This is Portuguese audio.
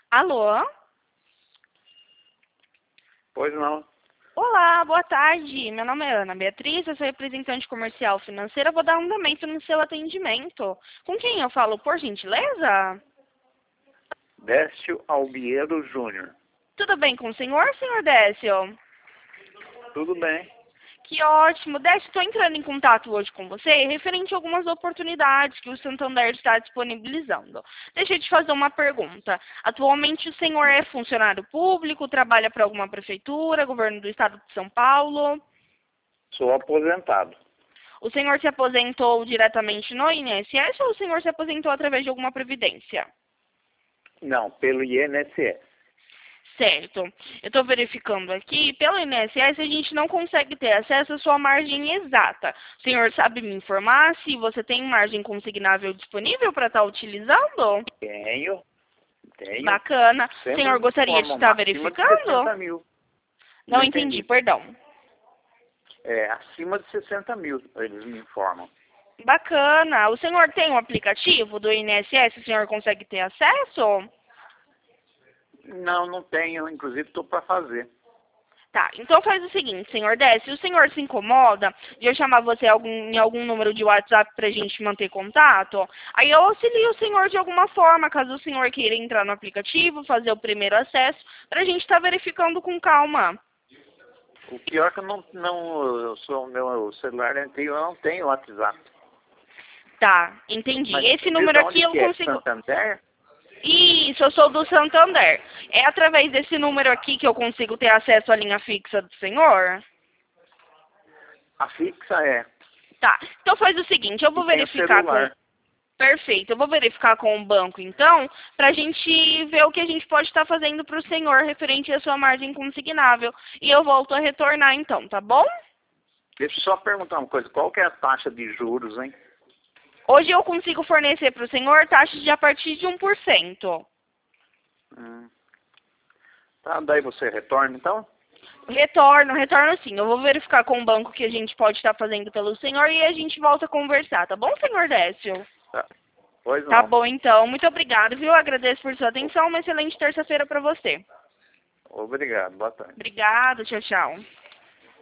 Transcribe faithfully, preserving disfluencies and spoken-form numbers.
Alô? Pois não. Olá, boa tarde. Meu nome é Ana Beatriz, eu sou representante comercial financeira. Vou dar um andamento no seu atendimento. Com quem eu falo, por gentileza? Décio Albieiro Júnior. Tudo bem com o senhor, senhor Décio? Tudo bem. Que ótimo. Décio, estou entrando em contato hoje com você referente a algumas oportunidades que o Santander está disponibilizando. Deixa eu te fazer uma pergunta. Atualmente o senhor é funcionário público, trabalha para alguma prefeitura, governo do estado de São Paulo? Sou aposentado. O senhor se aposentou diretamente no I N S S ou o senhor se aposentou através de alguma previdência? Não, pelo I N S S. Certo. Eu estou verificando aqui, pelo I N S S a gente não consegue ter acesso à sua margem exata. O senhor sabe me informar se você tem margem consignável disponível para estar utilizando? Tenho. Tenho. Bacana. O Sempre senhor gostaria de informam, estar acima de verificando? sessenta mil. Não, Não entendi, entendi. perdão. É, acima de sessenta mil, eles me informam. Bacana. O senhor tem um aplicativo do I N S S? O senhor consegue ter acesso? Não, não tenho. Inclusive, estou para fazer. Tá, então faz o seguinte, senhor Décio, se o senhor se incomoda de eu chamar você algum, em algum número de WhatsApp pra gente manter contato, aí eu auxilio o senhor de alguma forma, caso o senhor queira entrar no aplicativo, fazer o primeiro acesso, pra gente estar verificando com calma. O pior é que eu não, não eu sou meu celular antigo, eu não tenho WhatsApp. Tá, entendi. Mas Esse diz número onde aqui eu que é? consigo... Santander? Isso, eu sou do Santander. É através desse número aqui que eu consigo ter acesso à linha fixa do senhor? A fixa é. Tá, então faz o seguinte, eu vou E tem o verificar com... celular. Perfeito, eu vou verificar com o banco então, para a gente ver o que a gente pode estar fazendo para o senhor referente à sua margem consignável. E eu volto a retornar então, tá bom? Deixa eu só perguntar uma coisa. Qual que é a taxa de juros, hein? Hoje eu consigo fornecer para o senhor taxas de a partir de um por cento. Hum. Tá, daí você retorna, então? Retorno, retorno sim. Eu vou verificar com o banco o que a gente pode estar fazendo pelo senhor e a gente volta a conversar, tá bom, senhor Décio? Tá. Pois Tá não. bom então. Muito obrigado, viu? Agradeço por sua atenção. Uma excelente terça-feira para você. Obrigado. Boa tarde. Obrigado, tchau, tchau.